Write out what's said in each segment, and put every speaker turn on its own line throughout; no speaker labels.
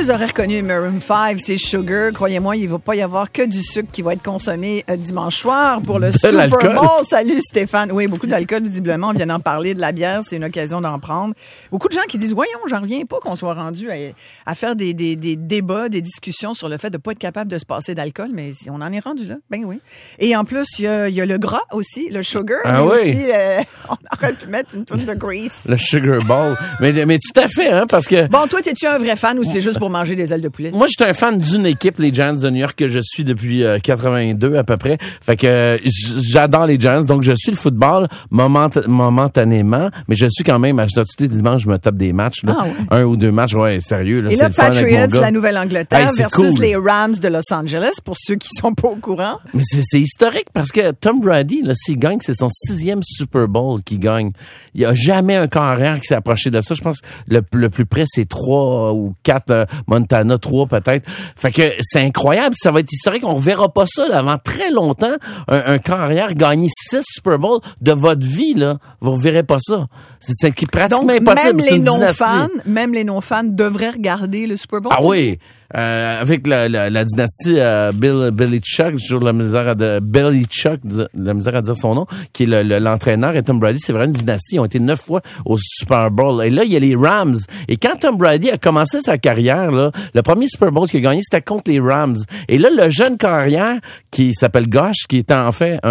vous aurez reconnu Maroon 5, c'est Sugar. Croyez-moi, il ne va pas y avoir que du sucre qui va être consommé dimanche soir pour le Super Bowl. Salut Stéphane. Oui, beaucoup d'alcool visiblement. On vient d'en parler, de la bière, c'est une occasion d'en prendre. Beaucoup de gens qui disent, voyons, j'en reviens pas qu'on soit rendu à faire des débats, des discussions sur le fait de ne pas être capable de se passer d'alcool, mais on en est rendu là. Ben oui. Et en plus, il y a le gras aussi, le sugar.
Ah oui.
Aussi, on aurait pu mettre une toune de Grease.
Le Sugar Bowl. mais tout à fait, hein, parce que...
Bon, toi, t'es-tu un vrai fan ou c'est juste pour manger des ailes de poulet?
Moi, j'étais un fan d'une équipe, les Giants de New York, que je suis depuis 82 à peu près. Fait que j'adore les Giants, donc je suis le football momentanément, mais je suis quand même, tous les dimanches, je me tape des matchs, là. Un ou deux matchs, ouais, sérieux. Là,
et
c'est
là,
le fun
Patriots,
avec mon gars.
la Nouvelle-Angleterre versus
cool.
les Rams de Los Angeles, pour ceux qui sont pas au courant.
Mais c'est historique parce que Tom Brady, là, s'il gagne, c'est son 6e Super Bowl qu'il gagne. Il y a jamais un carrière qui s'est approché de ça. Je pense que le plus près, c'est 3 ou 4, Montana 3 peut-être. Fait que c'est incroyable, ça va être historique. On verra pas ça là, avant très longtemps. Un carrière gagner 6 Super Bowls de votre vie, là. Vous verrez pas ça. C'est pratiquement
donc,
impossible.
Même les non-fans devraient regarder le Super Bowl.
Ah oui. Avec la dynastie Belichick, j'ai toujours la misère à dire son nom, qui est l'entraîneur, et Tom Brady, c'est vraiment une dynastie. Ils ont été 9 fois au Super Bowl. Et là, il y a les Rams. Et quand Tom Brady a commencé sa carrière, là, le premier Super Bowl qu'il a gagné, c'était contre les Rams. Et là, le jeune carrière, qui s'appelle Gosh, qui était en fait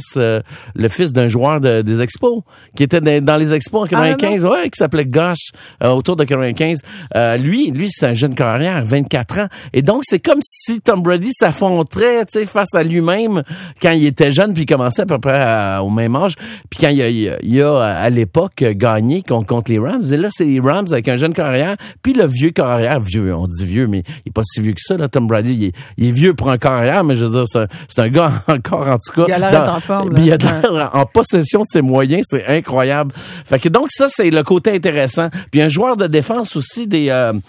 le fils d'un joueur des Expos, qui était dans les Expos en 95, qui s'appelait Gosh, autour de 95. Lui, c'est un jeune carrière, 24 ans. Et donc, c'est comme si Tom Brady s'affronterait, tu sais, face à lui-même quand il était jeune, puis il commençait à peu près au même âge. Puis quand il a à l'époque gagné contre les Rams. Et là, c'est les Rams avec un jeune carrière, puis le vieux carrière, vieux, on dit vieux, mais il est pas si vieux que ça, là, Tom Brady. Il est vieux pour un carrière, mais je veux dire, c'est un gars encore, en tout cas.
Il a l'air en forme, là.
Il a l'air en possession de ses moyens, c'est incroyable. Fait que donc, ça, c'est le côté intéressant. Puis un joueur de défense aussi des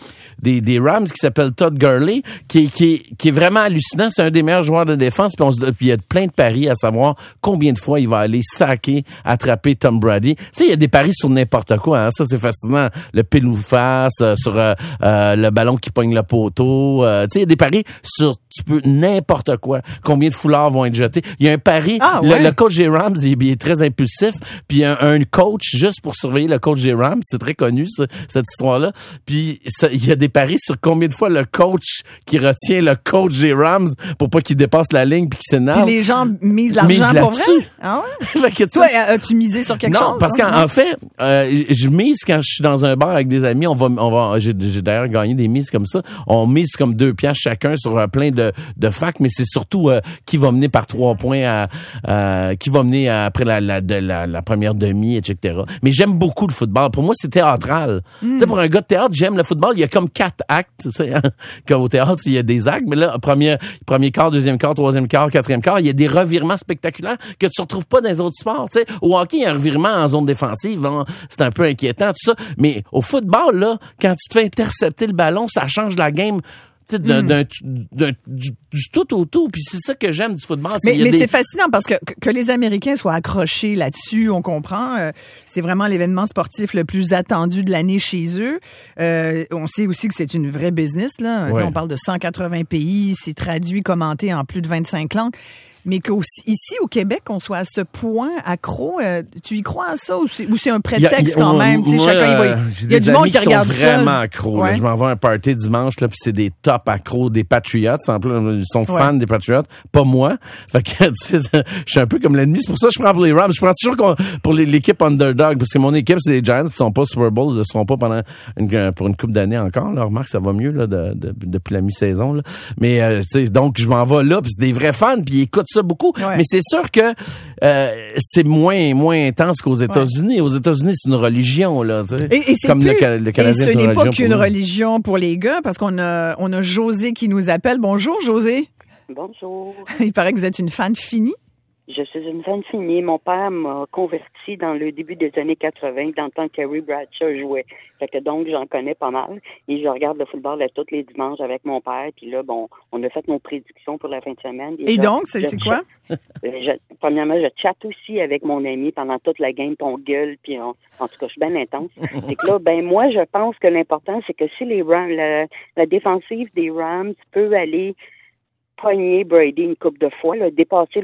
Rams qui s'appelle Todd Gurley, qui est vraiment hallucinant. C'est un des meilleurs joueurs de défense. Puis il y a plein de paris à savoir combien de fois il va aller saquer, attraper Tom Brady. Tu sais, il y a des paris sur n'importe quoi. Hein. Ça, c'est fascinant. Le pile ou face, sur le ballon qui pogne le poteau. Tu sais, il y a des paris sur n'importe quoi. Combien de foulards vont être jetés. Il y a un pari. Le coach des Rams, il est très impulsif. Puis un coach, juste pour surveiller le coach des Rams, c'est très connu, cette histoire-là. Puis il y a des paris sur combien de fois le coach qui retient le coach des Rams pour pas qu'il dépasse la ligne puis qu'il s'énerve.
Puis les gens misent l'argent pour vrai? Ah ouais? Toi, as-tu misé sur quelque chose?
Non, parce qu'en fait, je mise quand je suis dans un bar avec des amis. J'ai d'ailleurs gagné des mises comme ça. On mise comme 2 piastres chacun sur plein de facs, mais c'est surtout qui va mener par 3 points qui va mener après la première demi, etc. Mais j'aime beaucoup le football. Pour moi, c'est théâtral. Tu sais, pour un gars de théâtre, j'aime le football. Il y a comme 4 actes, tu sais, hein? Comme au théâtre, il y a des actes, mais là, premier quart, deuxième quart, troisième quart, quatrième quart, il y a des revirements spectaculaires que tu retrouves pas dans les autres sports, tu sais. Au hockey, il y a un revirement en zone défensive, hein, c'est un peu inquiétant, tout ça. Mais au football, là, quand tu te fais intercepter le ballon, ça change la game. Tu sais, du tout au tout. Puis c'est ça que j'aime du football.
Mais c'est fascinant parce que les Américains soient accrochés là-dessus, on comprend. C'est vraiment l'événement sportif le plus attendu de l'année chez eux. On sait aussi que c'est une vraie business, là. Ouais. On parle de 180 pays, c'est traduit, commenté en plus de 25 langues. Mais qu'ici, au Québec, on soit à ce point accro, tu y crois à ça ou c'est un prétexte quand même? Tu sais, chacun, il y a du monde qui regarde ça.
Ils sont vraiment accros. Ouais. Là. Je m'en vais à un party dimanche, là, puis c'est des top accros des Patriots. Ils sont fans des Patriots, pas moi. Fait que, tu sais, je suis un peu comme l'ennemi. C'est pour ça que je prends pour les Rams. Je prends toujours pour l'équipe underdog, parce que mon équipe, c'est les Giants, qui sont pas Super Bowl, ils ne seront pas pour une couple d'années encore. Là, remarque, ça va mieux là depuis la mi-saison. Là. Mais tu sais, donc je m'en vais là, puis c'est des vrais fans, puis ils écoutent ça beaucoup. Ouais. Mais c'est sûr que c'est moins intense qu'aux États-Unis. Ouais. Aux États-Unis, c'est une religion, là. Tu sais.
Et c'est
comme
plus,
le Canadien,
et ce n'est pas qu'une religion pour les gars, parce qu'on a José qui nous appelle. Bonjour, José.
Bonjour.
Il paraît que vous êtes une fan finie.
Je suis une fan finie. Mon père m'a converti dans le début des années 80, dans le temps que Terry Bradshaw jouait. Fait que donc, j'en connais pas mal. Et je regarde le football là, tous les dimanches avec mon père. Puis là, bon, on a fait nos prédictions pour la fin de semaine.
Et donc, c'est quoi?
Premièrement, je chatte aussi avec mon ami pendant toute la game, puis on gueule, puis en tout cas, je suis bien intense. C'est que là, moi, je pense que l'important, c'est que si les Rams, la défensive des Rams peut aller pogner Brady une couple de fois, là, défoncer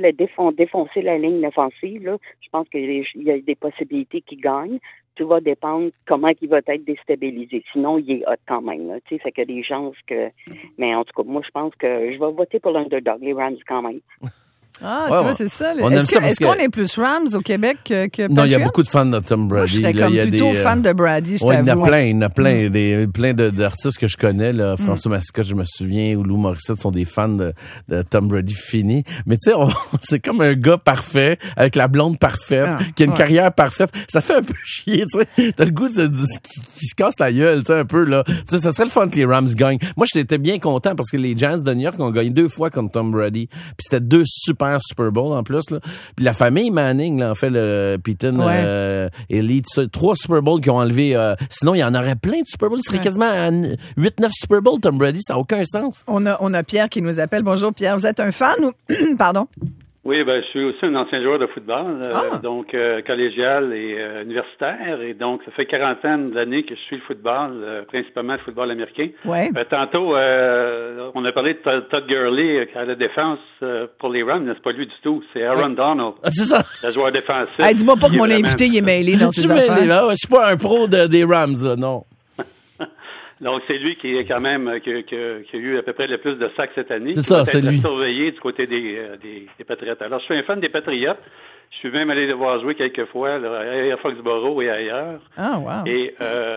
la ligne offensive, là, je pense qu'il y a des possibilités qu'il gagne. Tout va dépendre comment il va être déstabilisé. Sinon, il est hot quand même. Là, fait qu'il y a des chances que... Mais en tout cas, moi, je pense que je vais voter pour l'underdog, les Rams quand même.
Ah, tu vois, c'est ça. Est-ce qu'on est plus Rams au Québec que Patriots?
Non, il y a beaucoup de fans de Tom Brady.
Moi, je serais comme plutôt fan de Brady, je
t'avoue. Il y en a plein. Plein d'artistes que je connais. Là. François Mascotte, je me souviens, ou Lou Morissette sont des fans de Tom Brady fini. Mais tu sais, c'est comme un gars parfait, avec la blonde parfaite, qui a une carrière parfaite. Ça fait un peu chier, tu sais. T'as le goût qui se casse la gueule, tu sais, un peu, là. Tu sais, ça serait le fun que les Rams gagnent. Moi, j'étais bien content parce que les Giants de New York ont gagné 2 fois contre Tom Brady. Puis c'était 2 Super Bowl en plus, là. Puis la famille Manning, là, en fait, le Peyton, Elite, 3 Super Bowls qui ont enlevé. Sinon, il y en aurait plein de Super Bowls. Il serait quasiment à 8-9 Super Bowls, Tom Brady. Ça n'a aucun sens.
On a Pierre qui nous appelle. Bonjour, Pierre. Vous êtes un fan ou... Pardon?
Oui, je suis aussi un ancien joueur de football, donc collégial et universitaire, et donc ça fait 40 ans d'années que je suis le football, principalement le football américain.
Ouais.
Tantôt, on a parlé de Todd Gurley à la défense pour les Rams, mais c'est pas lui du tout, c'est Aaron Donald,
c'est ça.
le joueur défensif.
Hey, dis-moi pas que mon invité il est mêlé dans ses affaires.
Je suis pas un pro des Rams, non.
Donc, c'est lui qui est quand même qui a eu à peu près le plus de sacs cette année.
C'est ça, c'est lui.
Surveillé du côté des Patriotes. Alors, je suis un fan des Patriotes. Je suis même allé les voir jouer quelques fois à Foxborough et ailleurs.
Ah, wow.
Et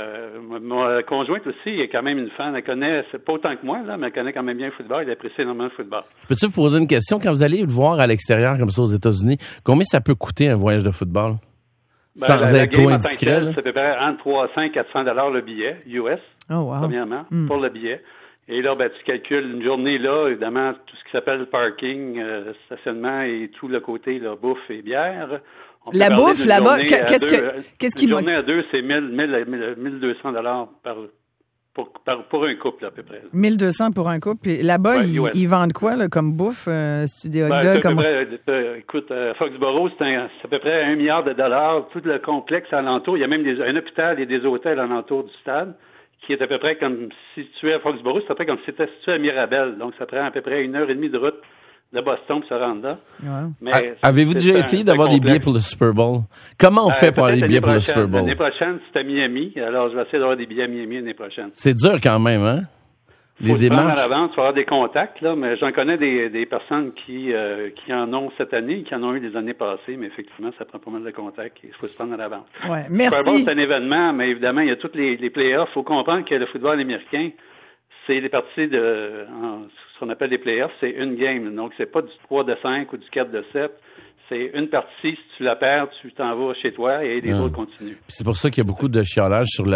ma conjointe aussi est quand même une fan. Elle connaît, c'est pas autant que moi, là, mais elle connaît quand même bien le football. Elle apprécie énormément le football.
Peux-tu vous poser une question? Quand vous allez le voir à l'extérieur, comme ça, aux États-Unis, combien ça peut coûter un voyage de football? Sans être trop indiscret,
c'est à peu près entre 300 et 400 $ le billet, US, premièrement, pour le billet. Et là, tu calcules une journée là, évidemment, tout ce qui s'appelle le parking, stationnement et tout le côté, là, bouffe et bière.
La bouffe, là-bas, qu'est-ce qui...
Une journée à 2, c'est 1200 $ pour un couple, à peu près.
1200 pour un couple. Puis là-bas, ils vendent quoi, là, comme bouffe? C'est des hot dogs?
Écoute, Foxborough, c'est à peu près $1 milliard. Tout le complexe alentour. Il y a même un hôpital et des hôtels alentour du stade, qui est à peu près comme situé à Foxborough. C'est à peu près comme si c'était situé à Mirabel. Donc, ça prend à peu près 1h30 de route de Boston pour se rendre là.
Ouais.
Mais
avez-vous déjà essayé d'avoir des billets pour le Super Bowl? Comment on fait pour avoir des billets pour le Super Bowl?
L'année prochaine, c'est à Miami. Alors, je vais essayer d'avoir des billets à Miami l'année prochaine.
C'est dur quand même, hein?
Les démarches. À l'avance, il faut avoir des contacts, là, mais j'en connais des personnes qui en ont cette année, qui en ont eu des années passées, mais effectivement, ça prend pas mal de contacts. Il faut se prendre à l'avance.
Ouais, merci.
Le Super Bowl, c'est un événement, mais évidemment, il y a tous les playoffs. Il faut comprendre que le football américain, c'est les parties ce qu'on appelle les playoffs, c'est une game. Donc, c'est pas du 3-5 ou du 4-7. C'est une partie, si tu la perds, tu t'en vas chez toi et les autres continuent. Puis
c'est pour ça qu'il y a beaucoup de chiolage sur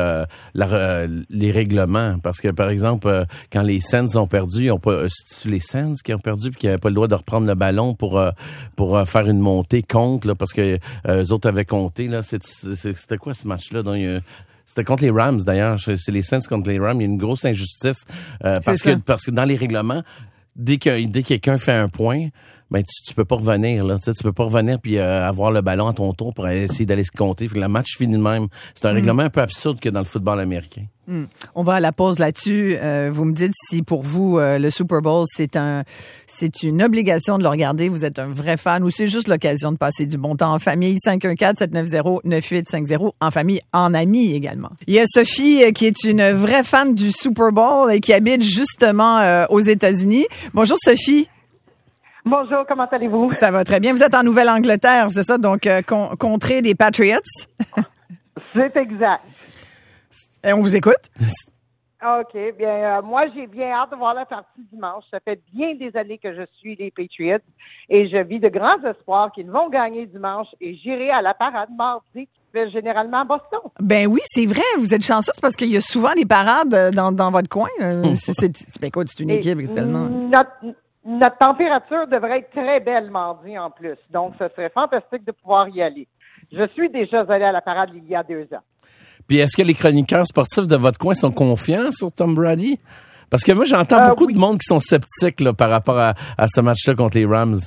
les règlements. Parce que, par exemple, quand les Saints ont perdu, c'est les Saints qui ont perdu puis qui n'avaient pas le droit de reprendre le ballon pour faire une montée contre, là, parce que eux autres avaient compté. Là, c'était quoi ce match-là? Donc, c'était contre les Rams, d'ailleurs. C'est les Saints contre les Rams. Il y a une grosse injustice parce que dans les règlements, dès que quelqu'un fait un point, ben tu peux pas revenir là, tu peux pas revenir puis avoir le ballon à ton tour pour essayer d'aller se compter. Fait que le match finit de même. C'est un règlement un peu absurde que dans le football américain.
On va à la pause là-dessus. Vous me dites si pour vous le Super Bowl c'est une obligation de le regarder. Vous êtes un vrai fan ou c'est juste l'occasion de passer du bon temps en famille. 514-790-9850 en famille, en amis également. Il y a Sophie qui est une vraie fan du Super Bowl et qui habite justement aux États-Unis. Bonjour Sophie.
Bonjour, comment allez-vous?
Ça va très bien. Vous êtes en Nouvelle-Angleterre, c'est ça? Donc, contrée des Patriots?
C'est exact.
Et on vous écoute?
OK. Bien, moi, j'ai bien hâte de voir la partie dimanche. Ça fait bien des années que je suis les Patriots et je vis de grands espoirs qu'ils vont gagner dimanche et j'irai à la parade mardi qui se fait généralement à Boston.
Ben oui, c'est vrai. Vous êtes chanceuse parce qu'il y a souvent les parades dans votre coin. Écoute, c'est une équipe tellement...
notre température devrait être très belle mardi en plus. Donc, ce serait fantastique de pouvoir y aller. Je suis déjà allé à la parade il y a 2 ans.
Puis est-ce que les chroniqueurs sportifs de votre coin sont confiants sur Tom Brady? Parce que moi, j'entends beaucoup de monde qui sont sceptiques là, par rapport à ce match-là contre les Rams.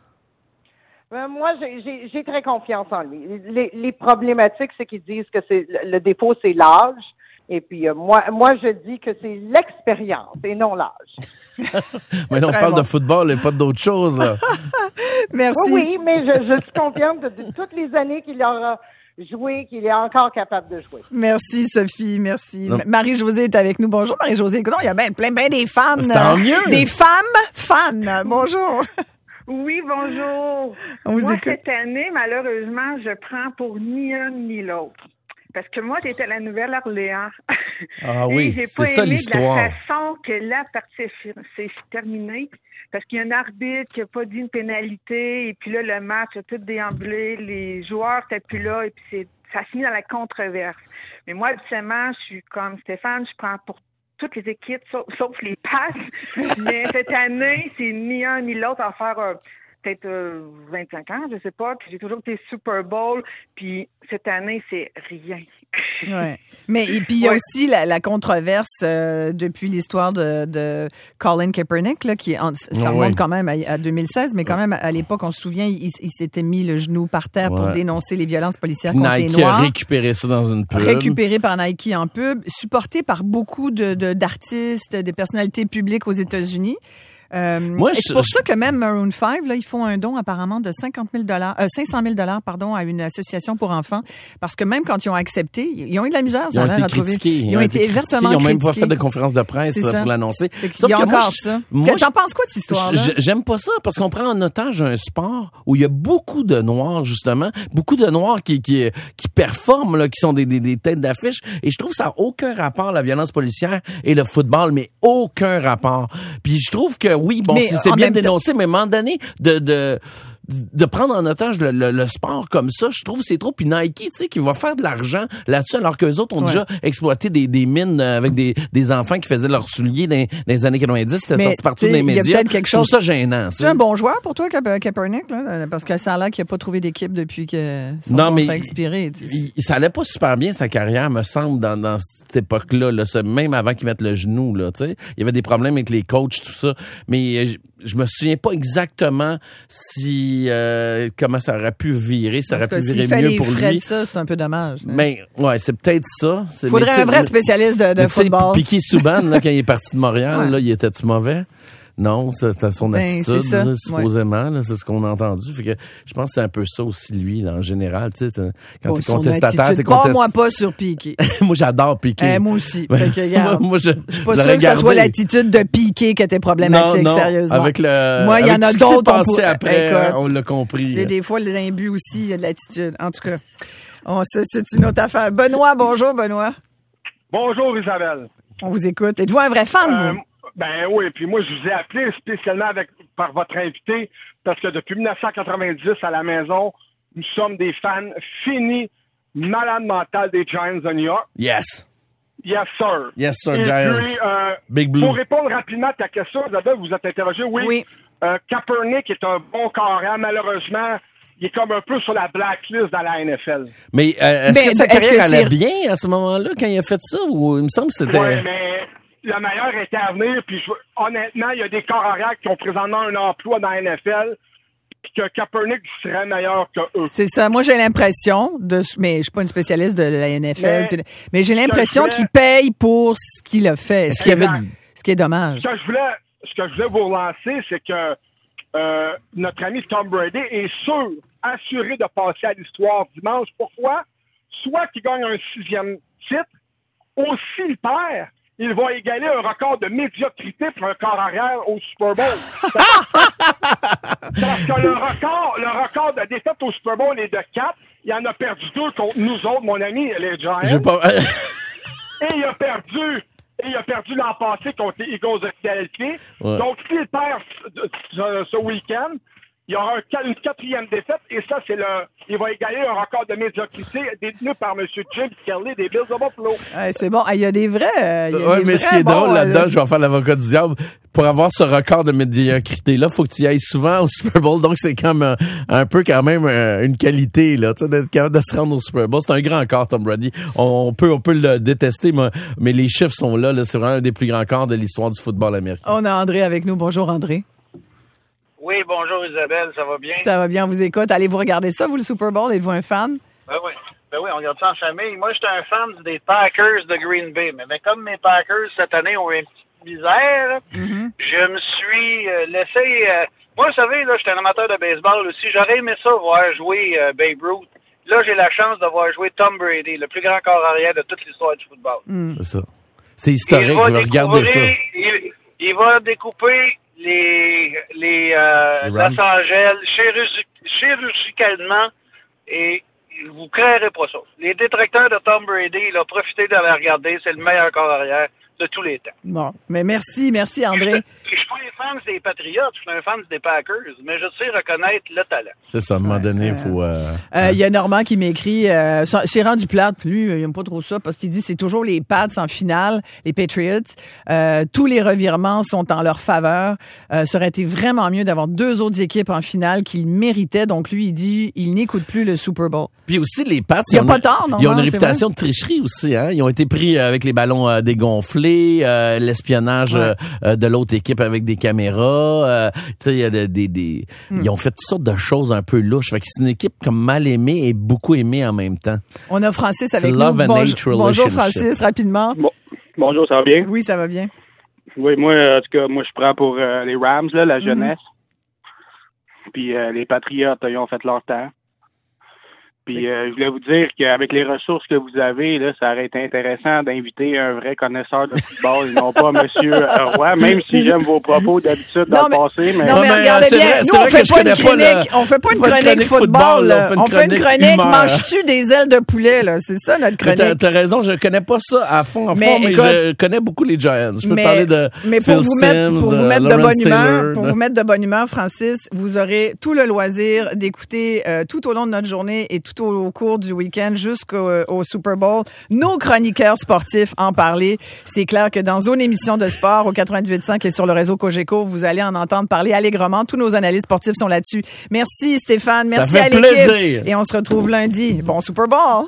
Moi, j'ai très confiance en lui. Les problématiques, c'est qu'ils disent que le défaut, c'est l'âge. Et puis, moi, je dis que c'est l'expérience et non l'âge.
Mais là, on parle de football et pas d'autre chose. Là.
Merci.
Oui, mais je suis confiante de toutes les années qu'il aura joué, qu'il est encore capable de jouer.
Merci, Sophie. Merci. Marie-Josée est avec nous. Bonjour, Marie-Josée. Écoute, il y a plein des fans.
Tant mieux.
Des femmes fans. Bonjour.
Oui, bonjour. Moi, cette année, malheureusement, je prends pour ni un ni l'autre. Parce que moi, j'étais à la Nouvelle-Orléans.
Ah oui, c'est ça l'histoire.
De la façon que la partie s'est terminée. Parce qu'il y a un arbitre qui n'a pas dit une pénalité. Et puis là, le match a tout déambulé. Les joueurs n'étaient plus là. Et puis ça finit dans la controverse. Mais moi, habituellement, je suis comme Stéphane, je prends pour toutes les équipes, sauf les passes. Mais cette année, c'est ni un ni l'autre à faire peut-être 25 ans, je sais pas. Puis j'ai toujours été Super Bowl. Puis cette année, c'est rien.
Ouais. Mais et puis il y a aussi la controverse depuis l'histoire de Colin Kaepernick là, ça remonte quand même à 2016, mais quand même à l'époque, on se souvient, il s'était mis le genou par terre pour dénoncer les violences policières contre les Noirs.
Nike a récupéré ça dans une pub.
Récupéré par Nike en pub, supporté par beaucoup d'artistes, de personnalités publiques aux États-Unis. C'est pour ça que même Maroon 5, là, ils font un don apparemment de 500 000 $, à une association pour enfants, parce que même quand ils ont accepté, ils ont eu de la misère, ça a l'air à trouver. Ils ont été vertement critiqués.
Ils ont même pas fait de conférence de presse pour l'annoncer.
Il y a encore ça. T'en penses quoi de cette histoire-là?
J'aime pas ça, parce qu'on prend en otage un sport où il y a beaucoup de Noirs, justement, beaucoup de Noirs qui performent, là, qui sont des têtes d'affiche, et je trouve que ça n'a aucun rapport, la violence policière et le football, mais aucun rapport. Puis je trouve que oui, bon, c'est bien dénoncé, mais à un moment donné, de prendre en otage le sport comme ça, je trouve que c'est trop. Puis Nike, tu sais, qui va faire de l'argent là-dessus, alors qu'eux autres ont déjà exploité des mines avec des enfants qui faisaient leurs souliers dans les années 90. C'était sorti partout dans les médias.
Il y a peut-être quelque chose.
Je trouve ça gênant.
C'est un bon joueur pour toi, Kaepernick, là? Parce que ça a l'air qu'il n'a pas trouvé d'équipe depuis que son contrat a expiré.
Ça allait pas super bien sa carrière, me semble, dans cette époque-là. Là, même avant qu'il mette le genou, là, tu sais. Il y avait des problèmes avec les coachs, tout ça. Mais je me souviens pas exactement comment ça aurait pu virer, ça aurait pu virer mieux pour lui.
Ça, c'est un peu dommage. Hein?
Mais ouais, c'est peut-être ça.
Il faudrait un vrai spécialiste de football.
Piqué Souban, là, quand il est parti de Montréal, là, il était-tu mauvais? Non, c'était son attitude, supposément. Là, c'est ce qu'on a entendu. Fait que je pense que c'est un peu ça aussi, lui, là, en général. Tu sais, quand t'es contestataire, t'es contestataire.
Moi pas sur Piqué.
Moi, j'adore Piqué.
Moi aussi. Fait que, regarde,
moi, je
suis pas sûr que ça soit l'attitude de Piqué qui était problématique,
non,
sérieusement.
Avec
moi, il y en a d'autres.
Après, on l'a compris.
Tu sais, des fois, l'imbu aussi, il y a de l'attitude. En tout cas, c'est une autre affaire. Benoît, bonjour, Benoît.
Bonjour, Isabelle.
On vous écoute. Êtes-vous un vrai fan, vous?
Ben oui, puis moi, je vous ai appelé spécialement par votre invité, parce que depuis 1990, à la maison, nous sommes des fans finis, malades mentales des Giants de New York.
Yes.
Yes, sir.
Yes, sir,
Et
Giants.
puis,
Big Blue.
Pour répondre rapidement à ta question, Isabelle, vous êtes interrogé. Oui. Kaepernick est un bon carrière. Malheureusement, il est comme un peu sur la blacklist dans la NFL.
Mais est-ce que sa carrière allait bien à ce moment-là, quand il a fait ça? Ou il me semble que c'était...
Oui, mais le meilleur était à venir. Puis honnêtement, il y a des corps arrière qui ont présentement un emploi dans la NFL, puis que Kaepernick serait meilleur que eux.
C'est ça. Moi, j'ai l'impression mais je suis pas une spécialiste de la NFL, mais j'ai l'impression qu'il paye pour ce qu'il a fait. Ce qui est dommage.
Ce que je voulais vous relancer, c'est que notre ami Tom Brady est assuré de passer à l'histoire dimanche. Pourquoi? Soit qu'il gagne un 6e titre, ou s'il perd, il va égaler un record de médiocrité pour un corps arrière au Super Bowl. Parce que le record de défaite au Super Bowl est de 4. Il en a perdu 2 contre nous autres, mon ami, les Giants. Et il a perdu l'an passé contre les Eagles de Philadelphie. Ouais. Donc, s'il perd ce week-end, il y aura une 4e défaite, et ça, il va égaler un record de médiocrité détenu par M. Jim Kelly des Bills de Buffalo.
Ouais, c'est bon. Il y a des vrais.
Mais ce qui est drôle là-dedans, je vais faire l'avocat du diable. Pour avoir ce record de médiocrité-là, faut que tu y ailles souvent au Super Bowl. Donc, c'est comme un peu quand même une qualité, là, tu sais, d'être capable de se rendre au Super Bowl. C'est un grand corps, Tom Brady. On peut le détester, mais les chiffres sont là. C'est vraiment un des plus grands corps de l'histoire du football américain.
On a André avec nous. Bonjour, André.
Oui, bonjour Isabelle, ça va bien?
Ça va bien, on vous écoute. Allez-vous regarder ça, vous, le Super Bowl? Êtes-vous un fan?
Ben oui, on regarde ça en famille. Moi, j'étais un fan des Packers de Green Bay, mais comme mes Packers, cette année, ont eu une petite misère, je me suis laissé... moi, vous savez, là, j'étais un amateur de baseball aussi. J'aurais aimé ça voir jouer Babe Ruth. Là, j'ai la chance de voir jouer Tom Brady, le plus grand corps arrière de toute l'histoire du football.
C'est ça. C'est historique, vous regardez ça.
Il va découper les Los Angeles chirurgicalement, et vous créerez pas ça. Les détracteurs de Tom Brady, il a profité de la regarder, c'est le meilleur corps arrière de tous les temps.
Bon, mais merci André.
Je suis pas un fan des Patriots, je suis un fan des Packers, mais je sais reconnaître le talent.
C'est ça, à un moment donné, il faut...
Il y a Normand qui m'écrit, c'est rendu plate, lui, il aime pas trop ça, parce qu'il dit c'est toujours les Pats en finale, les Patriots. Tous les revirements sont en leur faveur. Ça aurait été vraiment mieux d'avoir 2 autres équipes en finale qu'il méritait. Donc lui, il dit, il n'écoute plus le Super Bowl.
Puis aussi, les Pats,
ils ont
une réputation de tricherie aussi. Hein? Ils ont été pris avec les ballons dégonflés, l'espionnage de l'autre équipe avec des caméras. Tu sais, il y a ils ont fait toutes sortes de choses un peu louches. Fait que c'est une équipe comme mal aimée et beaucoup aimée en même temps.
On a Francis avec nous.
Bonjour
Francis, rapidement.
Bonjour, ça va bien?
Oui, ça va bien.
Oui, moi, en tout cas, je prends pour les Rams, là, la jeunesse. Puis les Patriots, ils ont fait leur temps. Puis je voulais vous dire qu'avec les ressources que vous avez, là, ça aurait été intéressant d'inviter un vrai connaisseur de football et non pas M. Roy, même si j'aime vos propos d'habitude dans le passé. Mais...
Non, mais regardez bien, nous, on fait pas une chronique. On fait pas une chronique football. On fait une chronique manges-tu des ailes de poulet, là. C'est ça, notre chronique.
T'as raison, je connais pas ça à fond, mais je connais beaucoup les Giants. Je peux te parler de Phil Simms,
pour vous mettre de bonne humeur, Francis, vous aurez tout le loisir d'écouter tout au long de notre journée et tout au cours du week-end jusqu'au Super Bowl, nos chroniqueurs sportifs en parler. C'est clair que dans Zone Émission de Sport au 98.5 et sur le réseau Cogeco, vous allez en entendre parler allègrement. Tous nos analystes sportifs sont là-dessus. Merci Stéphane, merci à l'équipe.
Plaisir.
Et on se retrouve lundi. Bon Super Bowl!